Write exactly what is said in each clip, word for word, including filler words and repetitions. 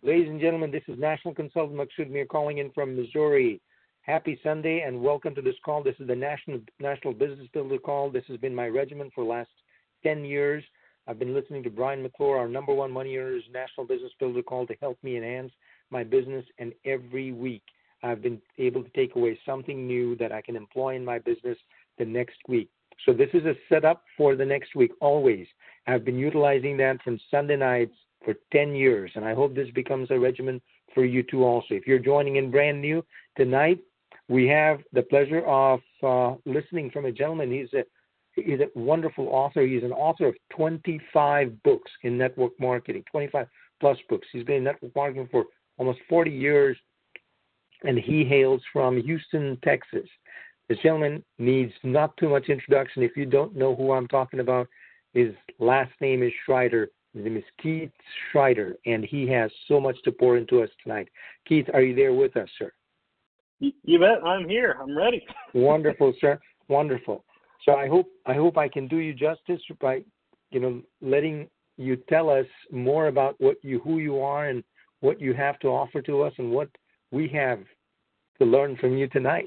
Ladies and gentlemen, this is National Consultant Maksud Mir calling in from Missouri. Happy Sunday and welcome to this call. This is the National National Business Builder call. This has been my regimen for the last ten years. I've been listening to Brian McClure, our number one money earners, National Business Builder call to help me enhance my business. And every week I've been able to take away something new that I can employ in my business the next week. So this is a setup for the next week always. I've been utilizing that from Sunday nights for ten years, and I hope this becomes a regimen for you too also. If you're joining in brand new tonight, we have the pleasure of uh, listening from a gentleman. He's a He's a wonderful author. He's an author of twenty-five books in network marketing, twenty-five plus books. He's been in network marketing for almost forty years, and he hails from Houston, Texas. This gentleman needs not too much introduction. If you don't know who I'm talking about, his last name is Schreider. His name is Keith Schreider, and he has so much to pour into us tonight. Keith, are you there with us, sir? You bet. I'm here. I'm ready. Wonderful, sir. Wonderful. So I hope I hope I can do you justice by, you know, letting you tell us more about what you who you are and what you have to offer to us and what we have to learn from you tonight.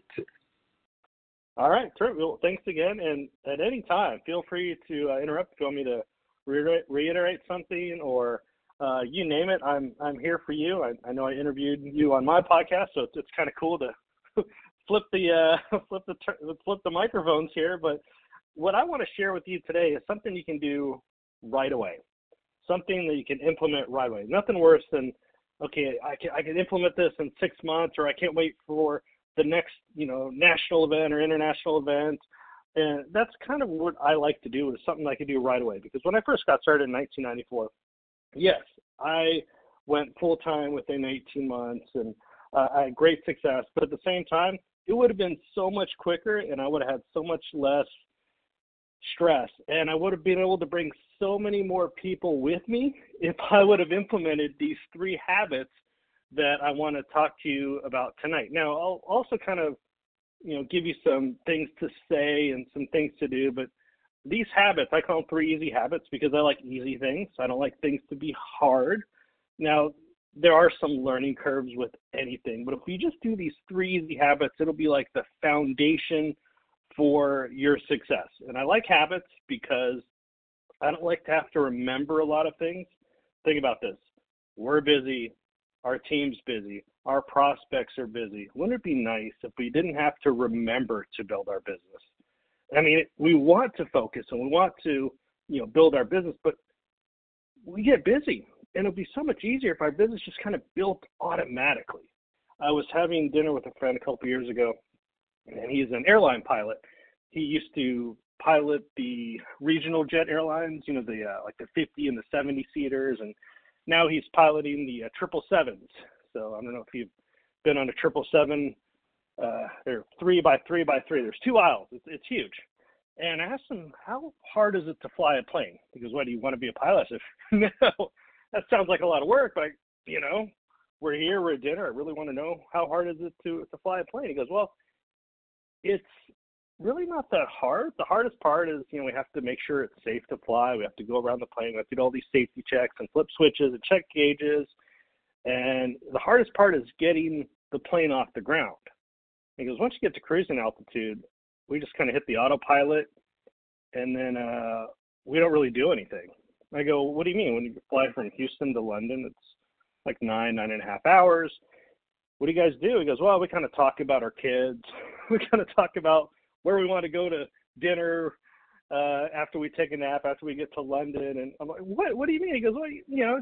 All right, terrific. Well, thanks again. And at any time, feel free to uh, interrupt if you want me to reiterate, reiterate something or uh, you name it. I'm I'm here for you. I, I know I interviewed you on my podcast, so it's, it's kind of cool to flip the uh, flip the flip the microphones here. But what I want to share with you today is something you can do right away, something that you can implement right away. Nothing worse than, okay, I can I can implement this in six months, or I can't wait for the next, you know, national event or international event. And that's kind of what I like to do, is something I can do right away. Because when I first got started in nineteen ninety-four, yes, I went full time within eighteen months, and uh, I had great success. But at the same time, it would have been so much quicker, and I would have had so much less stress, and I would have been able to bring so many more people with me if I would have implemented these three habits that I want to talk to you about tonight. Now, I'll also kind of, you know, give you some things to say and some things to do, but these habits, I call them three easy habits because I like easy things. I don't like things to be hard. Now, there are some learning curves with anything, but if you just do these three easy habits, it'll be like the foundation for your success. And I like habits because I don't like to have to remember a lot of things. Think about this. We're busy. Our team's busy. Our prospects are busy. Wouldn't it be nice if we didn't have to remember to build our business? I mean, we want to focus and we want to, you know, build our business, but we get busy. And it'll be so much easier if our business just kind of built automatically. I was having dinner with a friend a couple of years ago, and he's an airline pilot. He used to pilot the regional jet airlines, you know, the uh, like the fifty and the seventy seaters, and now he's piloting the uh, triple sevens. So I don't know if you've been on a triple seven. Uh, they're three by three by three. There's two aisles. It's, it's huge. And I asked him, how hard is it to fly a plane? Because what, do you want to be a pilot? I said, no. That sounds like a lot of work, but, you know, we're here, we're at dinner. I really want to know, how hard is it to, to fly a plane? He goes, well, it's really not that hard. The hardest part is, you know, we have to make sure it's safe to fly. We have to go around the plane. We have to do all these safety checks and flip switches and check gauges. And the hardest part is getting the plane off the ground. He goes, once you get to cruising altitude, we just kind of hit the autopilot, and then uh, we don't really do anything. I go, what do you mean? When you fly from Houston to London, it's like nine, nine and a half hours. What do you guys do? He goes, well, we kind of talk about our kids. We kind of talk about where we want to go to dinner uh, after we take a nap, after we get to London. And I'm like, what, what do you mean? He goes, well, you know,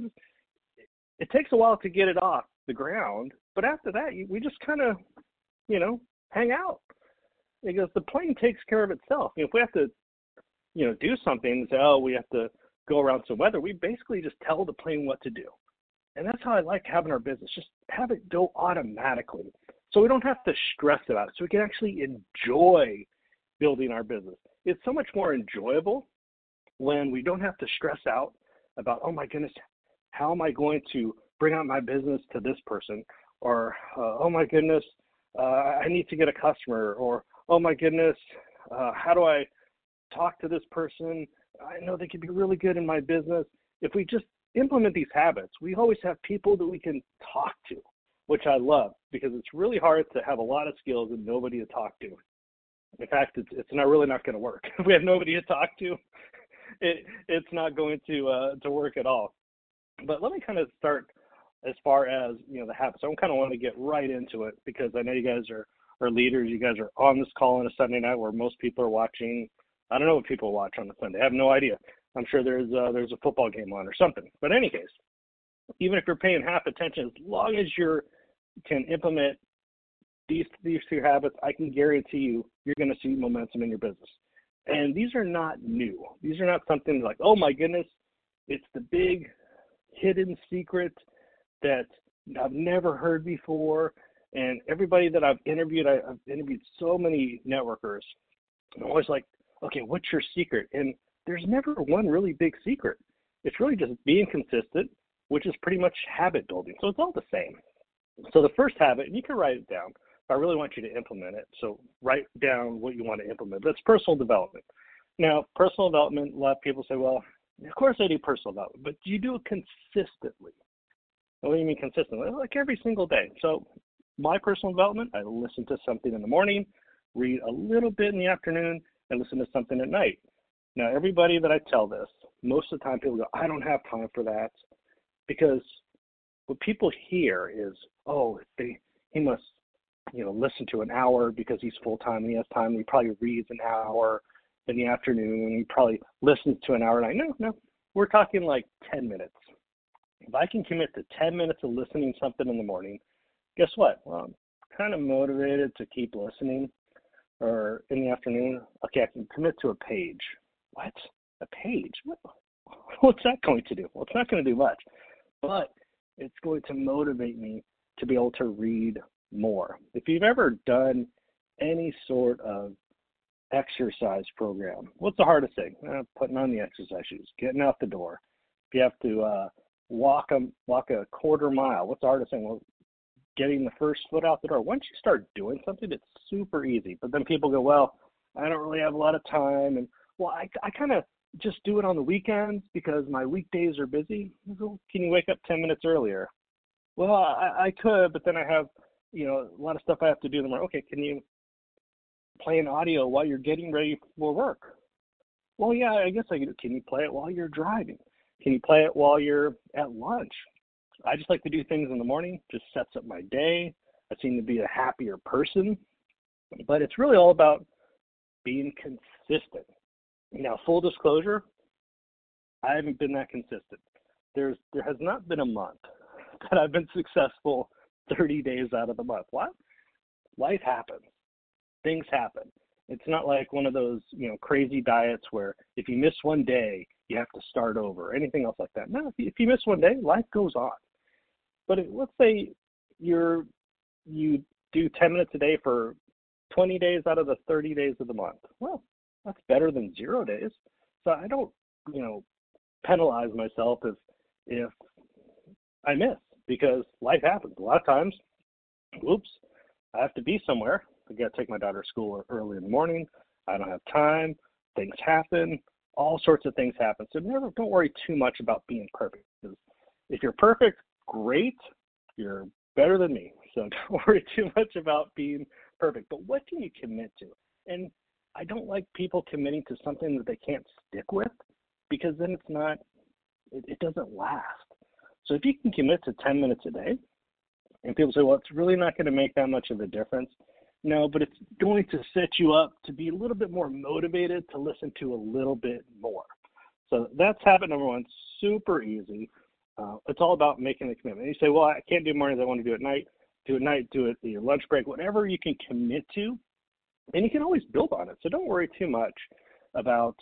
it takes a while to get it off the ground, but after that, we just kind of, you know, hang out. He goes, the plane takes care of itself. You know, if we have to, you know, do something, say, oh, we have to go around some weather, we basically just tell the plane what to do. And that's how I like having our business, just have it go automatically. So we don't have to stress about it. So we can actually enjoy building our business. It's so much more enjoyable when we don't have to stress out about, oh my goodness, how am I going to bring out my business to this person? Or, uh, oh my goodness, uh, I need to get a customer. Or, oh my goodness, uh, how do I talk to this person? I know they could be really good in my business. If we just implement these habits, we always have people that we can talk to, which I love because it's really hard to have a lot of skills and nobody to talk to. In fact, it's it's not really not going to work. If we have nobody to talk to, it it's not going to uh, to work at all. But let me kind of start as far as, you know, the habits. I kind of want to get right into it because I know you guys are, are leaders. You guys are on this call on a Sunday night where most people are watching. I don't know what people watch on a Sunday. I have no idea. I'm sure there's uh, there's a football game on or something. But in any case, even if you're paying half attention, as long as you can implement these these two habits, I can guarantee you you're going to see momentum in your business. And these are not new. These are not something like, oh my goodness, it's the big hidden secret that I've never heard before. And everybody that I've interviewed, I, I've interviewed so many networkers. I'm always like, okay, what's your secret? And there's never one really big secret. It's really just being consistent, which is pretty much habit building. So it's all the same. So the first habit, and you can write it down. I really want you to implement it. So write down what you want to implement. That's personal development. Now, personal development, a lot of people say, well, of course I do personal development, but do you do it consistently? What do you mean consistently? Like every single day. So my personal development, I listen to something in the morning, read a little bit in the afternoon, and listen to something at night. Now, everybody that I tell this, most of the time people go, I don't have time for that. Because what people hear is, oh, they, he must, you know, listen to an hour because he's full-time and he has time and he probably reads an hour in the afternoon and he probably listens to an hour at night. No, no, we're talking like ten minutes. If I can commit to ten minutes of listening to something in the morning, guess what? Well, I'm kind of motivated to keep listening. Or in the afternoon, okay, I can commit to a page. What? A page? What? What's that going to do? Well, it's not going to do much, but it's going to motivate me to be able to read more. If you've ever done any sort of exercise program, what's the hardest thing? Uh, putting on the exercise shoes, getting out the door. If you have to uh, walk a walk a quarter mile, what's the hardest thing? Well, getting the first foot out the door. Once you start doing something, it's super easy. But then people go, well, I don't really have a lot of time, and well, I I kind of just do it on the weekends because my weekdays are busy. Well, can you wake up ten minutes earlier? Well, I, I could, but then I have, you know, a lot of stuff I have to do in the morning. Okay, can you play an audio while you're getting ready for work? Well, yeah, I guess I can. Can you play it while you're driving? Can you play it while you're at lunch? I just like to do things in the morning. Just sets up my day. I seem to be a happier person. But it's really all about being consistent. Now, full disclosure, I haven't been that consistent. There's there has not been a month that I've been successful thirty days out of the month. What? Life happens. Things happen. It's not like one of those, you know, crazy diets where if you miss one day, you have to start over or anything else like that. No, if you, if you miss one day, life goes on. But if, let's say you're you do ten minutes a day for twenty days out of the thirty days of the month. Well, that's better than zero days. So I don't, you know, penalize myself if if I miss because life happens. A lot of times, oops, I have to be somewhere. I got to take my daughter to school early in the morning. I don't have time. Things happen. All sorts of things happen. So never, don't worry too much about being perfect. Because if you're perfect, great. You're better than me. So don't worry too much about being perfect. But what can you commit to? And I don't like people committing to something that they can't stick with because then it's not, it, it doesn't last. So if you can commit to ten minutes a day, and people say, well, it's really not going to make that much of a difference. No, but it's going to set you up to be a little bit more motivated to listen to a little bit more. So that's habit number one. Super easy. Uh, it's all about making the commitment. And you say, well, I can't do mornings. I want to do it at night. Do it at night. Do it at your lunch break. Whatever you can commit to, and you can always build on it. So don't worry too much about,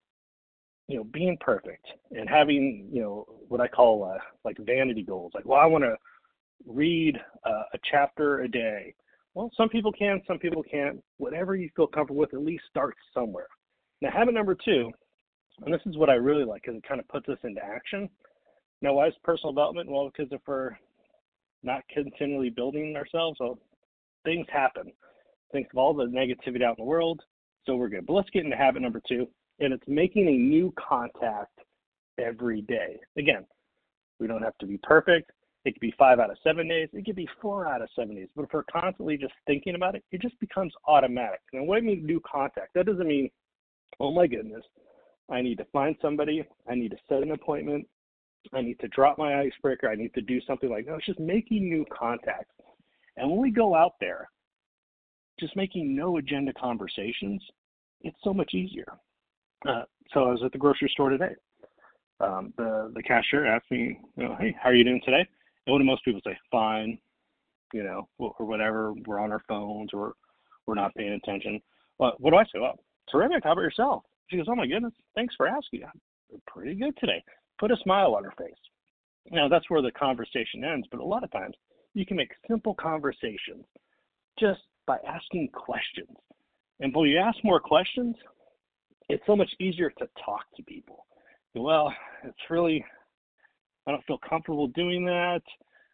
you know, being perfect and having, you know, what I call uh, like vanity goals. Like, well, I want to read uh, a chapter a day. Well, some people can, some people can't. Whatever you feel comfortable with, at least start somewhere. Now, habit number two, and this is what I really like because it kind of puts us into action. Now, why is personal development? Well, because if we're not continually building ourselves, well, things happen. Think of all the negativity out in the world, so we're good. But let's get into habit number two, and it's making a new contact every day. Again, We don't have to be perfect. It could be five out of seven days. It could be four out of seven days. But if we're constantly just thinking about it, it just becomes automatic. And what I mean new contact, that doesn't mean, oh my goodness, I need to find somebody. I need to set an appointment. I need to drop my icebreaker. I need to do something like that. It's just making new contacts. And when we go out there, just making no agenda conversations, it's so much easier. Uh, so I was at the grocery store today. Um, the, the cashier asked me, you know, hey, how are you doing today? And what do most people say? Fine, you know, or whatever. We're on our phones or we're not paying attention. Well, what do I say? Well, terrific. How about yourself? She goes, oh my goodness, thanks for asking. I'm pretty good today. Put a smile on her face. Now, that's where the conversation ends, but a lot of times you can make simple conversations just by asking questions. And when you ask more questions, it's so much easier to talk to people. Well, it's really, I don't feel comfortable doing that.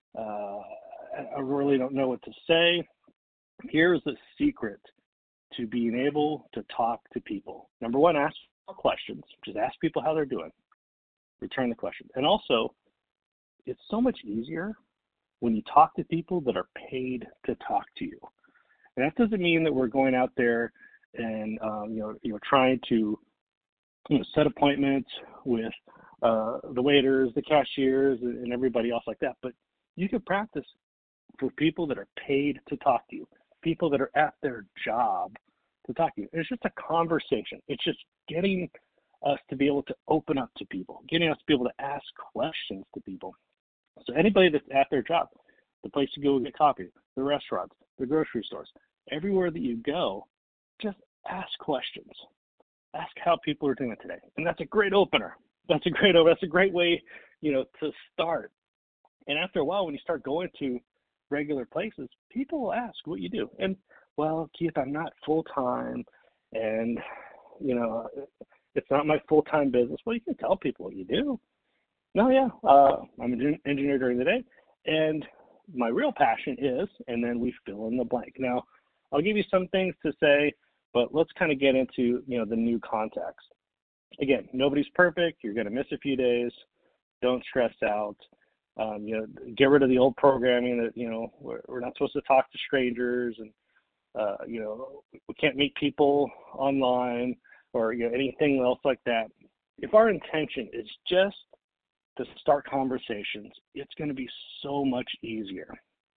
Uh, I really don't know what to say. Here's the secret to being able to talk to people. Number one, ask questions. Just ask people how they're doing. Return the question. And also, it's so much easier when you talk to people that are paid to talk to you. And that doesn't mean that we're going out there and um, you know, you know, trying to you know, set appointments with uh, the waiters, the cashiers, and everybody else like that. But you can practice for people that are paid to talk to you, people that are at their job to talk to you. It's just a conversation. It's just getting us to be able to open up to people, getting us to be able to ask questions to people. So anybody that's at their job, the place to go get coffee, the restaurants, the grocery stores, everywhere that you go, just ask questions. Ask how people are doing it today. And that's a great opener. That's a great that's a great way, you know, to start. And after a while, when you start going to regular places, people will ask what you do. And, well, Keith, I'm not full-time, and, you know, it's not my full-time business. Well, you can tell people what you do. No, yeah, uh, I'm an engineer during the day, and my real passion is, and then we fill in the blank. Now, I'll give you some things to say, but let's kind of get into, you know, the new contacts. Again, nobody's perfect. You're going to miss a few days. Don't stress out. Um, you know, get rid of the old programming that, you know, we're, we're not supposed to talk to strangers, and, uh, you know, we can't meet people online or, you know, anything else like that. If our intention is just to start conversations, it's going to be so much easier.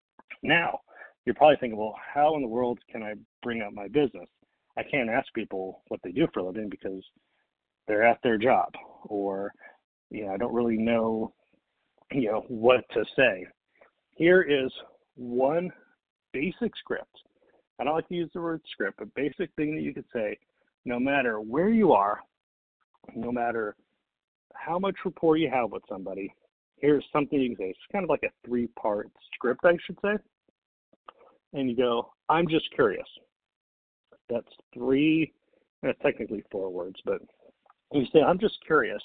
Now, you're probably thinking, well, how in the world can I bring up my business? I can't ask people what they do for a living because they're at their job, or, you know, I don't really know, you know, what to say. Here is one basic script. I don't like to use the word script, but basic thing that you could say, no matter where you are, no matter how much rapport you have with somebody, here's something you can say. It's kind of like a three-part script, I should say. And you go, I'm just curious. That's three, that's technically four words, but you say, I'm just curious.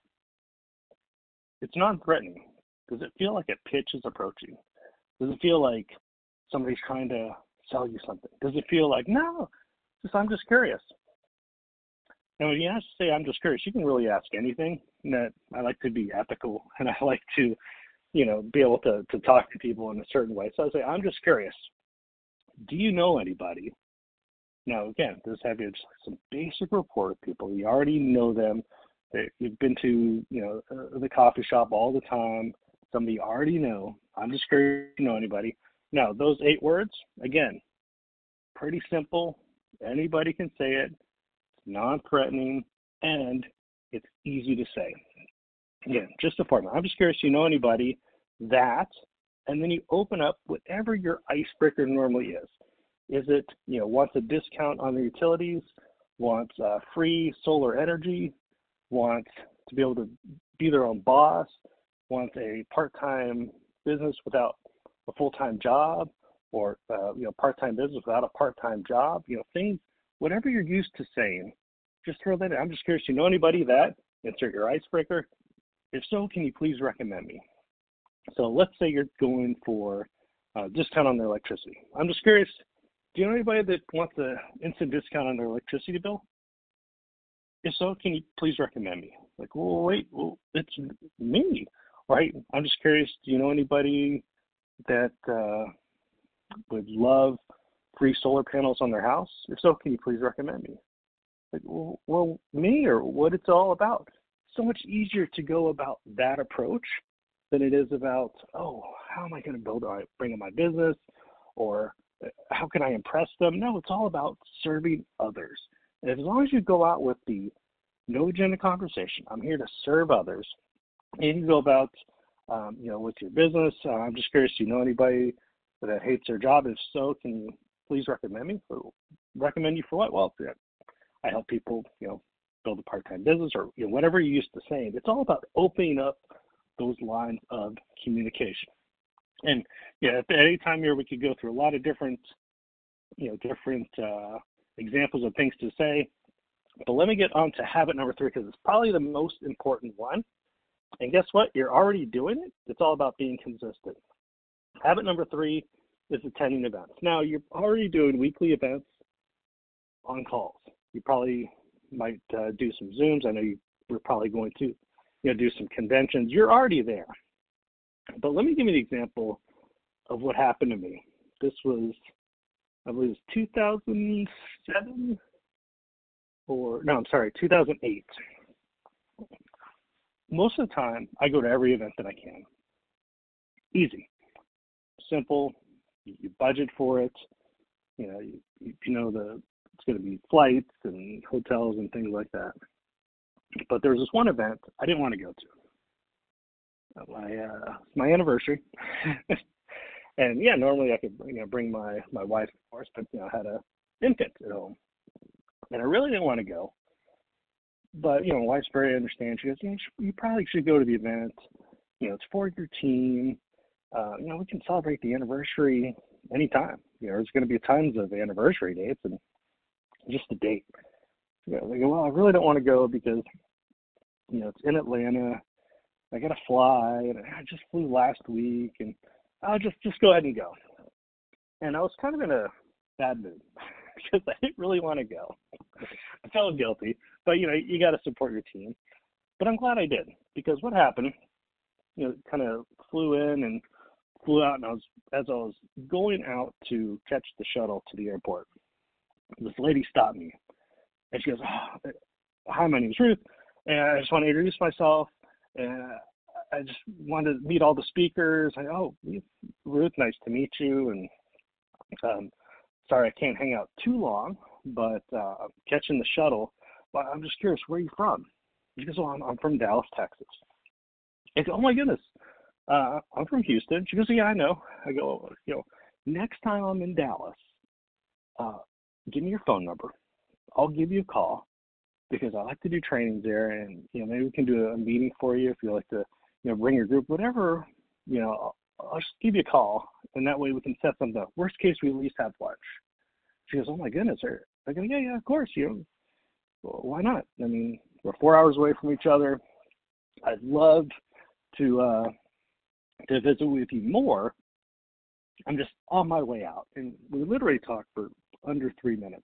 It's non-threatening. Does it feel like a pitch is approaching? Does it feel like somebody's trying to sell you something? Does it feel like, no, just I'm just curious? Now, when you ask to say I'm just curious, you can really ask anything. That I like to be ethical, and I like to, you know, be able to, to talk to people in a certain way. So I say, I'm just curious. Do you know anybody? Now, again, this have you just some basic rapport with people. You already know them. They, you've been to, you know, uh, the coffee shop all the time. Somebody you already know. I'm just curious if you know anybody. Now, those eight words, again, pretty simple. Anybody can say it. It's non-threatening, and it's easy to say. Again, just a formula. I'm just curious if you know anybody that, and then you open up whatever your icebreaker normally is. Is it, you know, wants a discount on the utilities, wants uh, free solar energy, wants to be able to be their own boss, wants a part-time business without a full-time job, or, uh, you know, part-time business without a part-time job, you know, things, whatever you're used to saying, just throw that in. I'm just curious, you know anybody that, insert your icebreaker. If so, can you please recommend me? So let's say you're going for a discount on their electricity. I'm just curious, do you know anybody that wants an instant discount on their electricity bill? If so, can you please recommend me? Like, well, wait, well, it's me. right? I'm just curious, do you know anybody that uh, would love free solar panels on their house? If so, can you please recommend me? Like, well, well, me or what it's all about? So much easier to go about that approach than it is about, oh, how am I going to build, or bring in my business, or how can I impress them? No, it's all about serving others. And as long as you go out with the no agenda conversation, I'm here to serve others, and you go about, um, you know, with your business. Uh, I'm just curious, do you know anybody that hates their job? If so, can you please recommend me? For, recommend you for what? Well, yeah, I help people, you know, build a part-time business, or you know, whatever you're used to saying. It's all about opening up those lines of communication. And yeah, at any time here, we could go through a lot of different, you know, different uh, examples of things to say. But let me get on to habit number three, because it's probably the most important one. And guess what? You're already doing it. It's all about being consistent. Habit number three is attending events. Now, you're already doing weekly events on calls. You probably might uh, do some Zooms. I know you, we're probably going to, you know, do some conventions. You're already there. But let me give you an example of what happened to me. This was, I believe, it was two thousand seven, or no, I'm sorry, two thousand eight. Most of the time, I go to every event that I can. Easy, simple. You, you budget for it. You know, you, you know the it's going to be flights and hotels and things like that. But there was this one event I didn't want to go to. My uh, my anniversary, and yeah, normally I could you know bring my my wife, of course, but you know I had a infant at home, and I really didn't want to go. But you know, my wife's very understanding. She goes, "Yeah, you, should, you probably should go to the event. You know, it's for your team. Uh, you know, we can celebrate the anniversary anytime. You know, there's going to be tons of anniversary dates and just a date." You know, they go, "Well, I really don't want to go because you know it's in Atlanta. I got to fly, and I just flew last week, and I'll just, just go ahead and go." And I was kind of in a bad mood because I didn't really want to go. I felt guilty, but, you know, you got to support your team. But I'm glad I did, because what happened, you know, kind of flew in and flew out, and I was, as I was going out to catch the shuttle to the airport, this lady stopped me, and she goes, "Oh, hi, my name is Ruth, and I just want to introduce myself. And I just wanted to meet all the speakers." I go, "Oh, Ruth, nice to meet you. And um, sorry I can't hang out too long, but uh, I'm catching the shuttle. But I'm just curious, where are you from?" She goes, "Oh, I'm, I'm from Dallas, Texas." I go, "Oh my goodness, uh, I'm from Houston." She goes, "Yeah, I know." I go, "You know, next time I'm in Dallas, uh, give me your phone number. I'll give you a call, because I like to do trainings there, and you know maybe we can do a meeting for you if you like to, you know, bring your group, whatever. You know, I'll, I'll just give you a call, and that way we can set something up. Worst case, we at least have lunch." She goes, "Oh my goodness, are I go, yeah, yeah, of course, you know, well, why not? I mean, we're four hours away from each other. I'd love to uh, to visit with you more. I'm just on my way out," and we literally talked for under three minutes.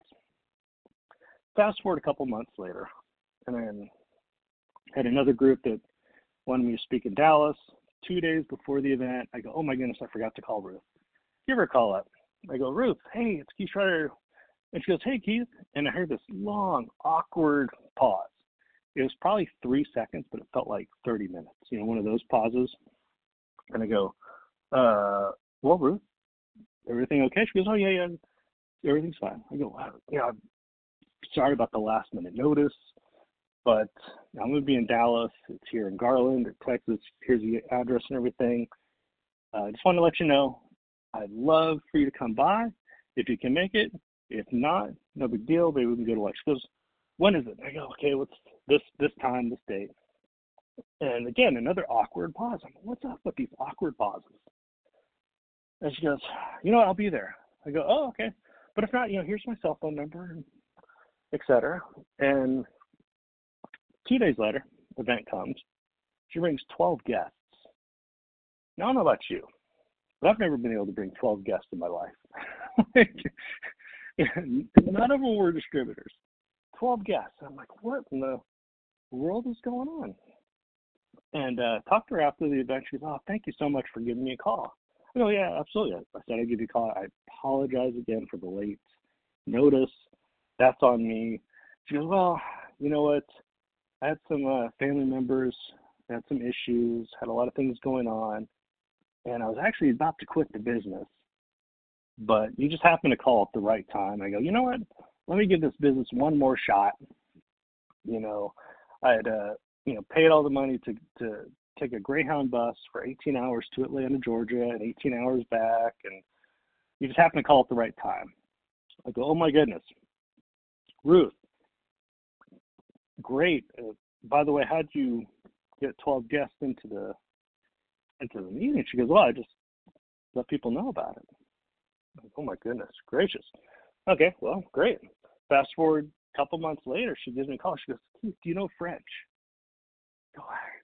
Fast forward a couple months later, and then had another group that wanted me to speak in Dallas. Two days before the event, I go, "Oh my goodness, I forgot to call Ruth." Give her a call up. I go, "Ruth, hey, it's Keith Schreider." And she goes, "Hey, Keith." And I heard this long, awkward pause. It was probably three seconds, but it felt like thirty minutes. You know, one of those pauses. And I go, uh, "Well, Ruth, everything okay?" She goes, "Oh, yeah, yeah, everything's fine." I go, "Wow, yeah, sorry about the last minute notice, but I'm going to be in Dallas. It's here in Garland, Texas. Here's the address and everything. I uh, just want to let you know, I'd love for you to come by if you can make it. If not, no big deal. Maybe we can go to lunch." She goes, "When is it?" I go, "Okay, what's this, this time, this date?" And again, another awkward pause. I'm like, what's up with these awkward pauses? And she goes, "You know what, I'll be there." I go, "Oh, okay. But if not, you know, here's my cell phone number," et cetera. And two days later, event comes. She brings twelve guests. Now, I don't know about you, but I've never been able to bring twelve guests in my life. None of them were distributors. twelve guests. I'm like, what in the world is going on? And uh, talked to her after the event. She goes, oh, thank you so much for giving me a call. I go, yeah, absolutely. I said, I'd give you a call. I apologize again for the late notice. That's on me. She goes, well, you know what? I had some uh, family members, had some issues, had a lot of things going on, and I was actually about to quit the business. But you just happened to call at the right time. I go, you know what? Let me give this business one more shot. You know, I had, uh, you know, paid all the money to, to take a Greyhound bus for eighteen hours to Atlanta, Georgia, and eighteen hours back. And you just happened to call at the right time. I go, oh my goodness. Ruth, great. Uh, by the way, how'd you get twelve guests into the, into the meeting? She goes, well, I just let people know about it. Like, oh my goodness gracious. Okay, well, great. Fast forward a couple months later, she gives me a call. She goes, Keith, do you know French? I go,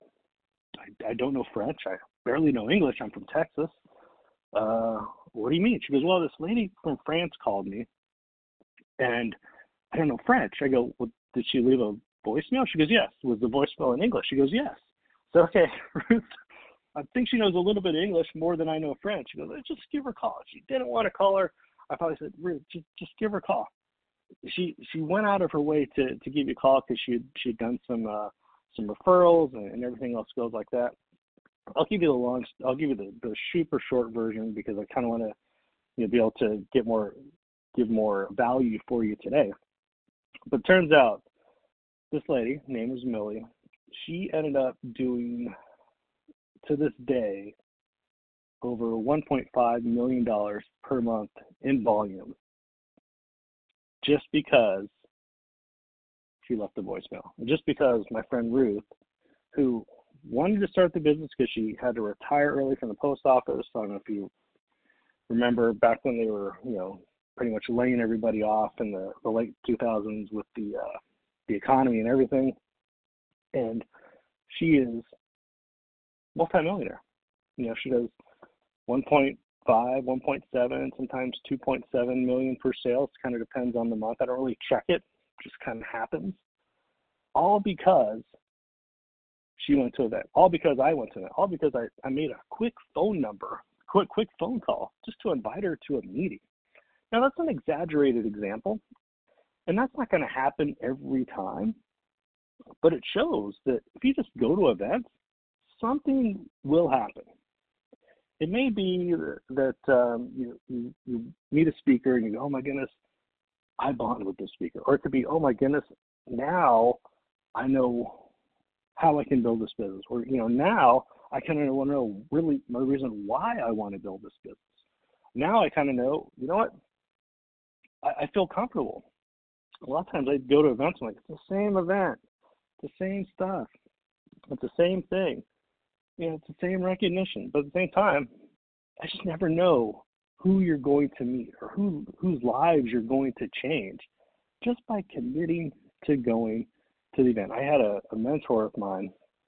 I, I don't know French. I barely know English. I'm from Texas. Uh, what do you mean? She goes, well, this lady from France called me, and I don't know French. I go, well, did she leave a voicemail? She goes, yes. Was the voicemail in English? She goes, yes. So, okay, Ruth, I think she knows a little bit of English more than I know French. She goes, just give her a call. She didn't want to call her. I probably said, Ruth, just, just give her a call. She she went out of her way to, to give you a call because she she'd done some uh, some referrals and, and everything else goes like that. I'll give you the long. I'll give you the, the super short version because I kind of want to you know be able to get more give more value for you today. But turns out this lady, her name is Millie, she ended up doing to this day over one point five million dollars per month in volume just because she left a voicemail. Just because my friend Ruth, who wanted to start the business because she had to retire early from the post office. I don't know if you remember back when they were, you know, pretty much laying everybody off in the, the late two thousands with the uh, the economy and everything. And she is multimillionaire. You know, she does one point five, one point seven, sometimes two point seven million per sale. It kind of depends on the month. I don't really check it. It just kind of happens. All because she went to an event. All because I went to an event. All because I, I made a quick phone number, quick, quick phone call just to invite her to a meeting. Now, that's an exaggerated example, and that's not going to happen every time. But it shows that if you just go to events, something will happen. It may be that um, you, you, you meet a speaker and you go, oh my goodness, I bonded with this speaker. Or it could be, oh my goodness, now I know how I can build this business. Or, you know, now I kind of want to know really my reason why I want to build this business. Now I kind of know, you know what, I, I feel comfortable. A lot of times I go to events and I'm like, it's the same event, it's the same stuff, it's the same thing. You know, it's the same recognition, but at the same time, I just never know who you're going to meet or who whose lives you're going to change just by committing to going to the event. I had a, a mentor of mine,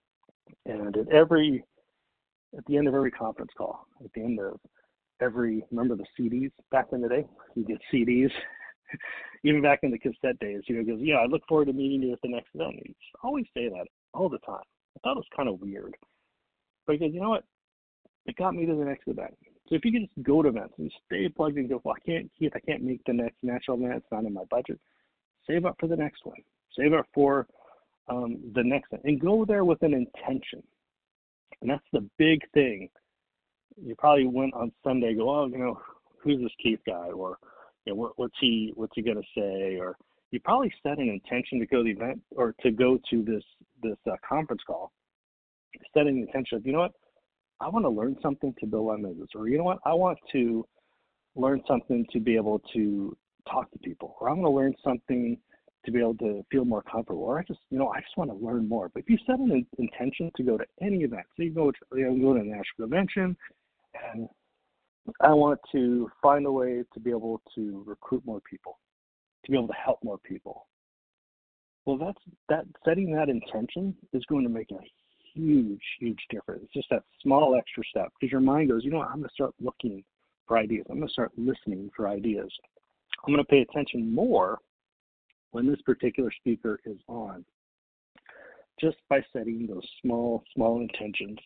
and at every at the end of every conference call, at the end of every remember the C Ds back in the day, you get C Ds. Even back in the cassette days, you know, he goes, yeah, I look forward to meeting you at the next event. He always say that all the time. I thought it was kind of weird. But he goes, you know what? It got me to the next event. So if you can just go to events and stay plugged in and go, well, I can't, Keith, I can't make the next national event. It's not in my budget. Save up for the next one. Save up for um, the next one. And go there with an intention. And that's the big thing. You probably went on Sunday and go, oh, you know, who's this Keith guy? Or, you know, what, what's he what's he going to say? Or you probably set an intention to go to the event or to go to this, this uh, conference call. Setting the intention of, you know what, I want to learn something to build my business, or you know what, I want to learn something to be able to talk to people, or I want to learn something to be able to feel more comfortable, or I just, you know, I just want to learn more. But if you set an in- intention to go to any event, so you go to, you know, go to a national convention, and I want to find a way to be able to recruit more people, to be able to help more people. Well, that's that setting that intention is going to make a huge, huge difference. It's just that small extra step because your mind goes, you know what, I'm going to start looking for ideas. I'm going to start listening for ideas. I'm going to pay attention more when this particular speaker is on. just by setting those small, small intentions.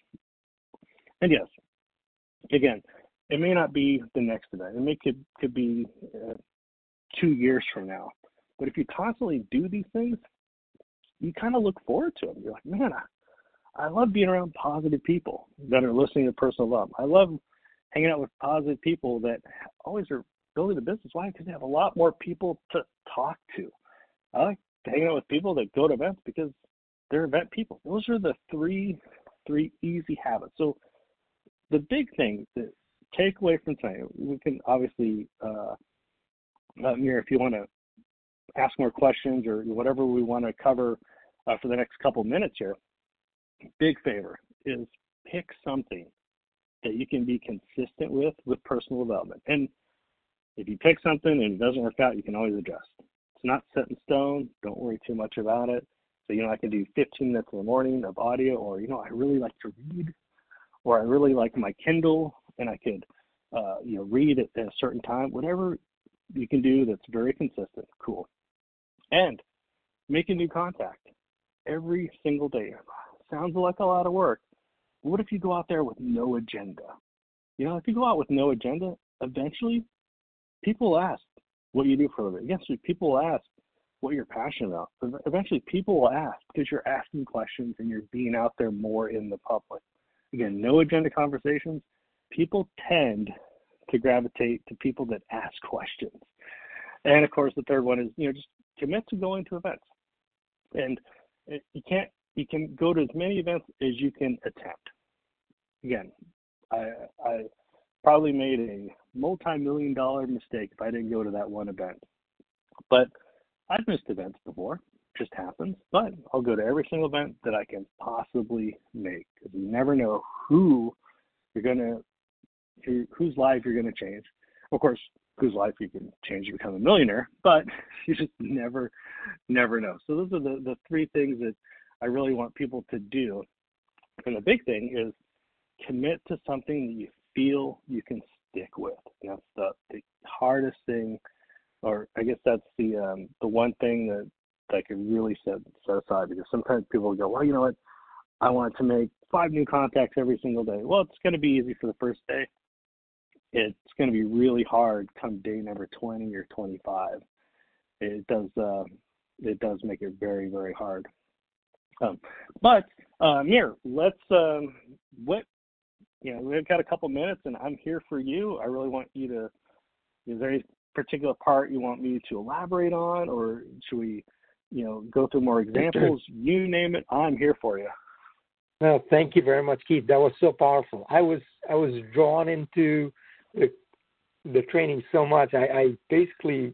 And yes, again, it may not be the next event. It may could could be uh, two years from now. But if you constantly do these things, you kind of look forward to them. You're like, man, I, I love being around positive people that are listening to personal development. I love hanging out with positive people that always are building a business. Why? Because they have a lot more people to talk to. I like hanging out with people that go to events because they're event people. Those are the three three easy habits. So the big thing that take away from tonight, we can obviously, uh, Amir, if you want to ask more questions or whatever we want to cover uh, for the next couple minutes here, big favor is pick something that you can be consistent with with personal development. And if you pick something and it doesn't work out, you can always adjust. It's not set in stone. Don't worry too much about it. So, you know, I can do fifteen minutes in the morning of audio, or, you know, I really like to read, or I really like my Kindle and I could, uh, you know, read at a certain time. Whatever you can do that's very consistent, cool. And make a new contact every single day. Sounds like a lot of work. What if you go out there with no agenda? You know, if you go out with no agenda, eventually people will ask what you do for a living. Eventually people will ask what you're passionate about. Eventually people will ask because you're asking questions and you're being out there more in the public. Again, no agenda conversations. People tend to gravitate to people that ask questions. And of course, the third one is, you know, just commit to going to events. And you can't, you can go to as many events as you can attempt. Again, I, I probably made a multi-million dollar mistake if I didn't go to that one event. But I've missed events before, just happens. But I'll go to every single event that I can possibly make, because you never know who you're going to, whose life you're going to change. Of course, whose life you can change to become a millionaire, but you just never, never know. So those are the, the three things that I really want people to do. And the big thing is commit to something that you feel you can stick with. And that's the, the hardest thing, or I guess that's the um, the one thing that, that I can really set, set aside, because sometimes people go, well, you know what, I want to make five new contacts every single day. Well, it's going to be easy for the first day. It's going to be really hard come day number twenty or twenty-five. It does uh, it does make it very, very hard. Um, but uh, Amir, let's um, what you know we've got a couple minutes, and I'm here for you. I really want you to. Is there any particular part you want me to elaborate on, or should we, you know, go through more examples? You name it, I'm here for you. No, thank you very much, Keith. That was so powerful. I was I was drawn into the the training so much. I, I basically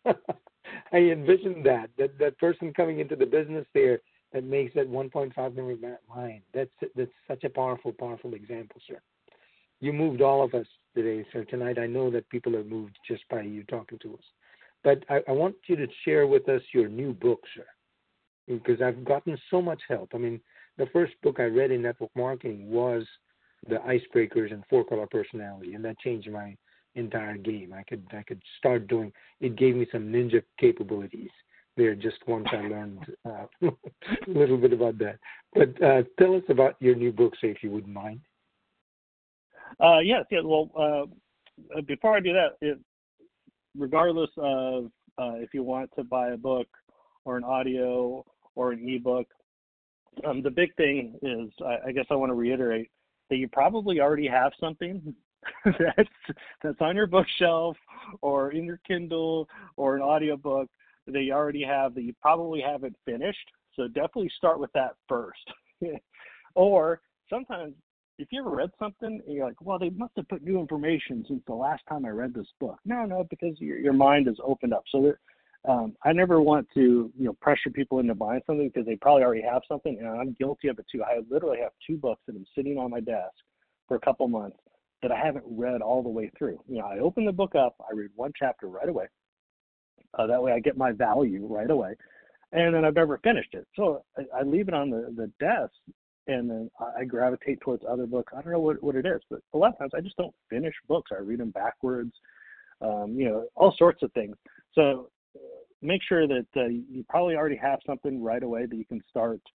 I envisioned that that that person coming into the business there that makes that one point five million line. That's that's such a powerful, powerful example, sir. You moved all of us today, sir. Tonight, I know that people are moved just by you talking to us. But I, I want you to share with us your new book, sir, because I've gotten so much help. I mean, the first book I read in network marketing was The Icebreakers and Four Color Personality, and that changed my entire game. I could I could start doing. It gave me some ninja capabilities there just once I learned uh, a little bit about that. But uh, tell us about your new book, sir, if you wouldn't mind. Uh, yes, yeah. Well, uh, before I do that, it, regardless of uh, if you want to buy a book or an audio or an ebook, um, the big thing is, I, I guess I want to reiterate that you probably already have something that's that's on your bookshelf or in your Kindle or an audiobook that you already have that you probably haven't finished. So definitely start with that first. Or sometimes, if you ever read something and you're like, well, they must have put new information since the last time I read this book. No, no, because your your mind is opened up. So there, um, I never want to, you know, pressure people into buying something because they probably already have something, and I'm guilty of it too. I literally have two books that have been sitting on my desk for a couple months that I haven't read all the way through. You know, I open the book up, I read one chapter right away. Uh, that way I get my value right away, and then I've never finished it. So I, I leave it on the, the desk, and then I gravitate towards other books. I don't know what, what it is, but a lot of times I just don't finish books. I read them backwards, um, you know, all sorts of things. So make sure that uh, you probably already have something right away that you can start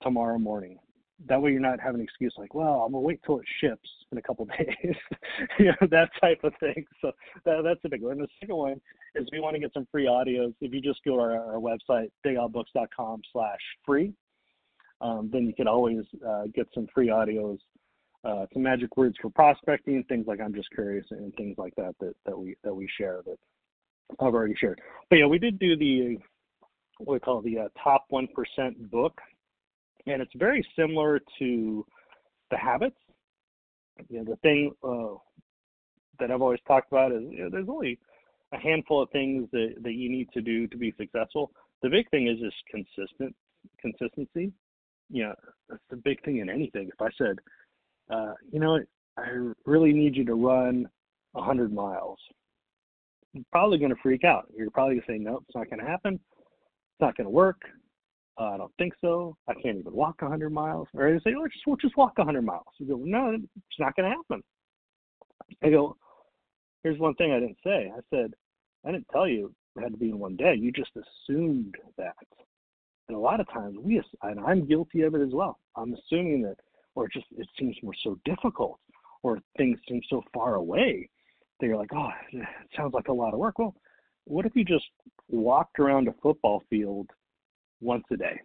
tomorrow morning. That way you're not having an excuse like, well, I'm going to wait till it ships in a couple of days, you know, that type of thing. So that, that's a big one. And the second one is we want to get some free audios. If you just go to our, our website, big owl books dot com slash free, um, then you can always uh, get some free audios, uh, some magic words for prospecting, things like I'm just curious and things like that that, that we that we share that I've already shared. But yeah, we did do the what we call the uh, top one percent book. And it's very similar to the habits. You know, the thing uh, that I've always talked about is, you know, there's only a handful of things that, that you need to do to be successful. The big thing is just consistent consistency. You know, that's the big thing in anything. If I said, uh, you know, I really need you to run one hundred miles, you're probably going to freak out. You're probably going to say, no, it's not going to happen. It's not going to work. Uh, I don't think so. I can't even walk one hundred miles. Or they say, oh, just, we'll just walk one hundred miles. You go, no, it's not going to happen. I go, here's one thing I didn't say. I said, I didn't tell you it had to be in one day. You just assumed that. And a lot of times, we, and I'm guilty of it as well. I'm assuming that, or it just, it seems more so difficult, or things seem so far away that you're like, oh, it sounds like a lot of work. Well, what if you just walked around a football field once a day?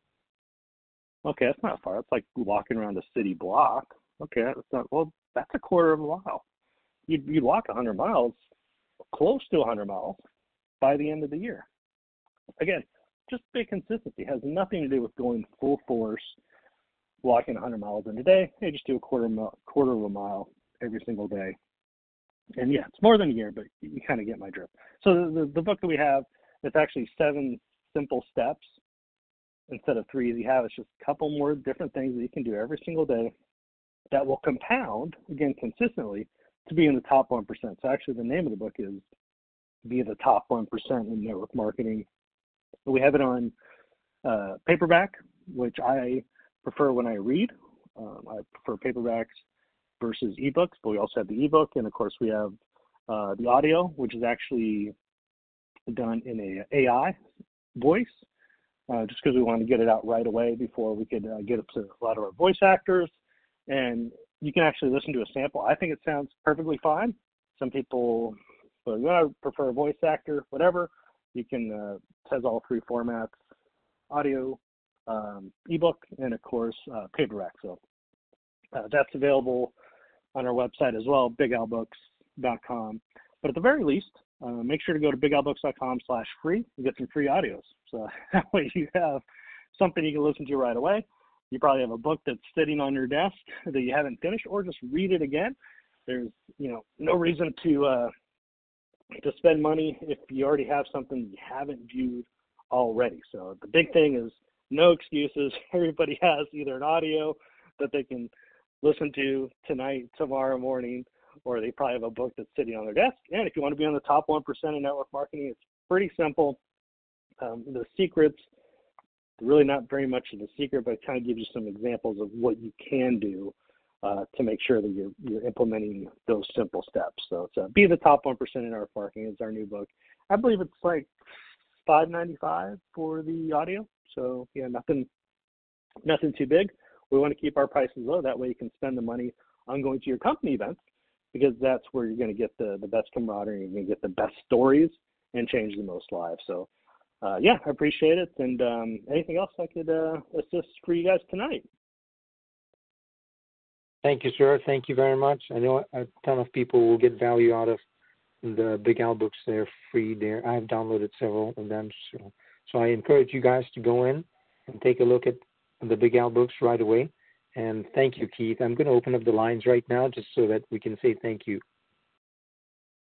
Okay, that's not far. It's like walking around a city block. Okay, that's not, well, that's a quarter of a mile. You'd, you'd walk one hundred miles, close to one hundred miles, by the end of the year. Again, just big consistency. It has nothing to do with going full force, walking one hundred miles in a day. Hey, just do a quarter, mile, quarter of a mile every single day. And yeah, it's more than a year, but you kind of get my drift. So the, the, the book that we have, it's actually seven simple steps instead of three that you have. It's just a couple more different things that you can do every single day that will compound, again, consistently, to be in the top one percent. So actually the name of the book is Be the Top one percent in Network Marketing. We have it on uh, paperback, which I prefer when I read. Um, I prefer paperbacks versus ebooks, but we also have the ebook, and of course we have uh, the audio, which is actually done in a AI voice, uh, just because we want to get it out right away before we could uh, get it to a lot of our voice actors. And you can actually listen to a sample. I think it sounds perfectly fine. Some people, well, you know, prefer a voice actor, whatever. You can, uh, it has all three formats: audio, um, ebook, and of course, uh, paperback. So uh, that's available on our website as well, big owl books dot com. But at the very least, uh, make sure to go to big owl books dot com slash free and get some free audios. So that way you have something you can listen to right away. You probably have a book that's sitting on your desk that you haven't finished, or just read it again. There's, you know, no reason to uh, to spend money if you already have something you haven't viewed already. So the big thing is no excuses. Everybody has either an audio that they can listen to tonight, tomorrow morning, or they probably have a book that's sitting on their desk. And if you want to be on the top one percent in network marketing, it's pretty simple. Um, the secrets, really not very much of the secret, but it kind of gives you some examples of what you can do uh, to make sure that you're, you're implementing those simple steps. So it's uh, Be the Top one percent in Network Marketing is our new book. I believe it's like five ninety-five for the audio. So yeah, nothing, nothing too big. We want to keep our prices low. That way you can spend the money on going to your company events, because that's where you're going to get the, the best camaraderie, you're going to get the best stories, and change the most lives. So uh, yeah, I appreciate it. And um, anything else I could uh, assist for you guys tonight? Thank you, sir. Thank you very much. I know a ton of people will get value out of the Big Owl books. They're free there. I've downloaded several of them. So, so I encourage you guys to go in and take a look at the Big Owl books right away. And thank you, Keith. I'm going to open up the lines right now just so that we can say thank you.